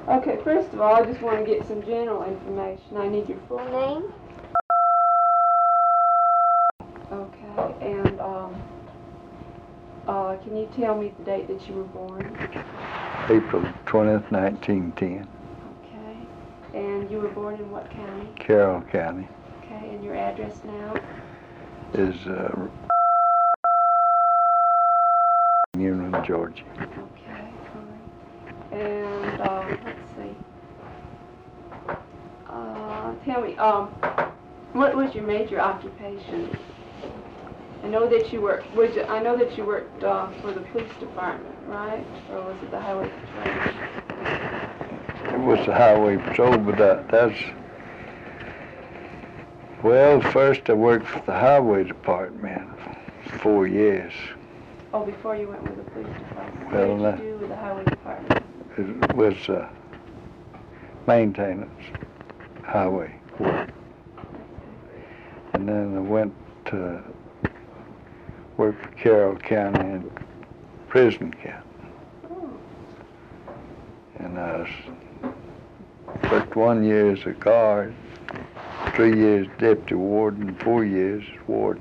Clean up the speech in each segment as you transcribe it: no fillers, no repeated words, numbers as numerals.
Okay, first of all, I just want to get some general information. I need your full name. Okay, and can you tell me the date that you were born? April 20th, 1910. Okay, and you were born in what county? Carroll County. Okay, and your address now? Is Union, Georgia. Okay, fine. And let's see. Tell me, what was your major occupation? I know that you worked. I know that you worked for the police department, right? Or was it the highway patrol? It was the highway patrol, but that's. Well, first I worked for the highway department for 4 years. Oh, before you went with the police department. Well, what did you do with the highway department? It was maintenance, highway work. And then I went to work for Carroll County and Prison County. Oh. And I worked 1 year as a guard, 3 years deputy warden, 4 years warden.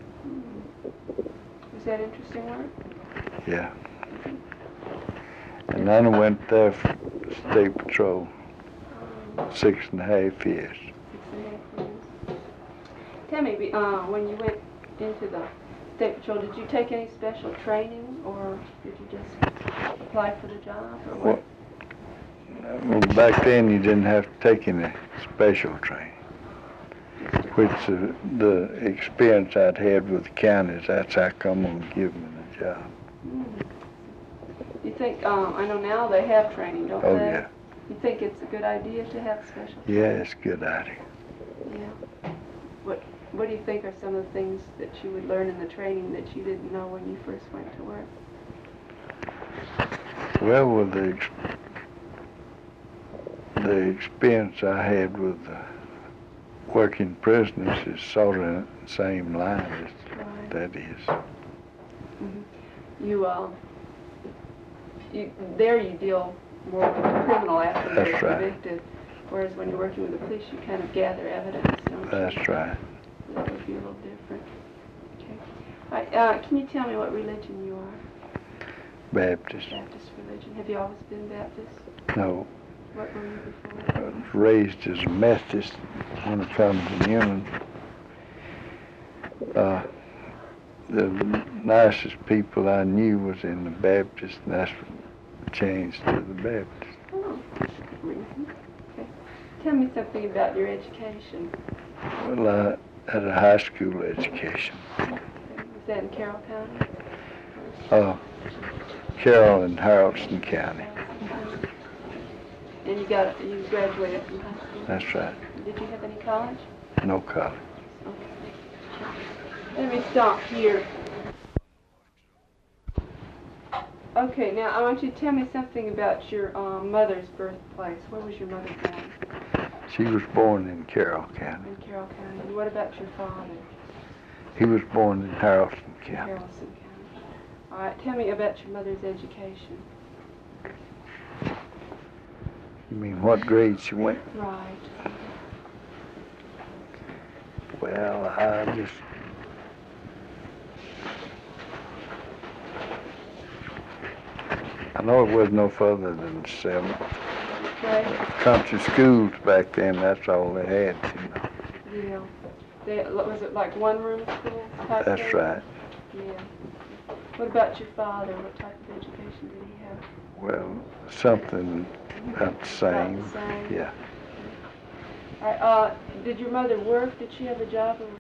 Was that interesting work? Yeah. And then I went there for state patrol, 6.5 years. 6.5 years. Tell me, when you went into the state patrol, did you take any special training, or did you just apply for the job, or what? Well, back then you didn't have to take any special training, which the experience I'd had with the counties, that's how come on giving me the job. You think, I know now they have training, don't Oh, they? yeah. You think it's a good idea to have special training? Yeah, it's a good idea. Yeah. What do you think are some of the things that you would learn in the training that you didn't know when you first went to work? Well, with the experience I had with working prisoners is sort of in the same line as Right. that is. Mm-hmm. You deal more with the criminal after That's they're right. convicted, whereas when you're working with the police, you kind of gather evidence, don't you? That's right. That would be a little different. Okay. All right, can you tell me what religion you are? Baptist. Baptist religion. Have you always been Baptist? No. What were you before? I was raised as a Methodist when I come to Union. The nicest people I knew was in the Baptist, and that's what changed to the Baptist. Oh, okay. Tell me something about your education. Well, I had a high school education. Was that in Carroll County? Carroll and Haralson County. And you graduated from high school? That's right. Did you have any college? No college. Okay. Let me stop here. Okay, now I want you to tell me something about your mother's birthplace. Where was your mother born? She was born in Carroll County. In Carroll County. And what about your father? He was born in Haralson County. Haralson County. All right, tell me about your mother's education. You mean what grade she went? Right. Well, I know it was no further than 7th. Okay. Country schools back then, that's all they had, you know. Yeah. Was it like one-room school type That's thing? right. Yeah. What about your father? What type of education did he have? Well, something about the same. About the same? Yeah. All right, did your mother work? Did she have a job? Or